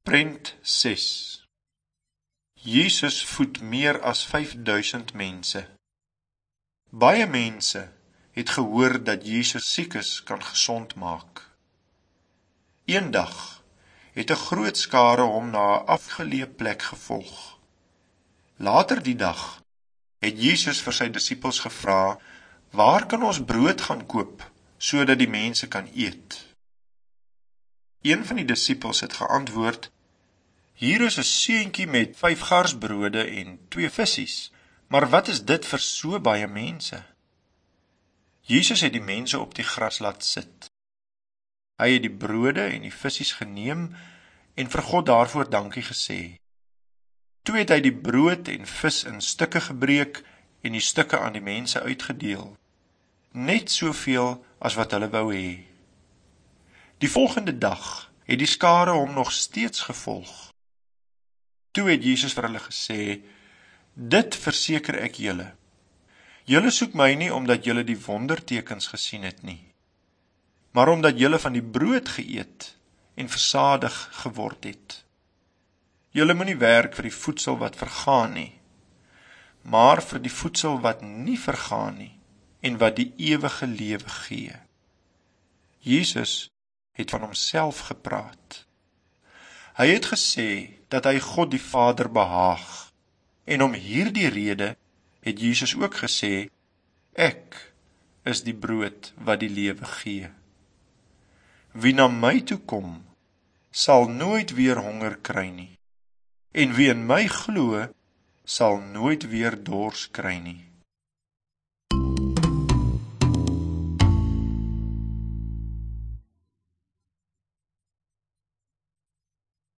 Prent 6. Jesus voed meer as 5000 mense. Baie mense het gehoor dat Jesus siekes kan gesond maak. Eendag het 'n groot skare hom na 'n afgeleë plek gevolg. Later die dag het Jesus vir sy disippels gevra, waar kan ons brood gaan koop, sodat die mense kan eet? Een van die disippels het geantwoord, hier is 'n seentjie met 5 garsbrode en 2 vissies, maar wat is dit vir so baie mense? Jesus het die mense op die gras laat sit. Hy het die brode en die vissies geneem en vir God daarvoor dankie gesê. Toe het hy die brood en vis in stukke gebreek en die stukke aan die mense uitgedeel, net soveel as wat hulle wou hê. Die volgende dag het die skare hom nog steeds gevolg. Toe het Jesus vir hulle gesê, dit verseker ek julle. Julle soek my nie omdat julle die wondertekens gesien het nie, maar omdat julle van die brood geëet en versadig geword het. Julle moenie werk vir die voedsel wat vergaan nie, maar vir die voedsel wat nie vergaan nie en wat die ewige lewe gee. Jesus het van homself gepraat. Hy het gesê dat hy God die Vader behaag, en om hierdie rede het Jesus ook gesê, ek is die brood wat die lewe gee. Wie na my toe kom, sal nooit weer honger kry nie, en wie in my glo, sal nooit weer dors kry nie.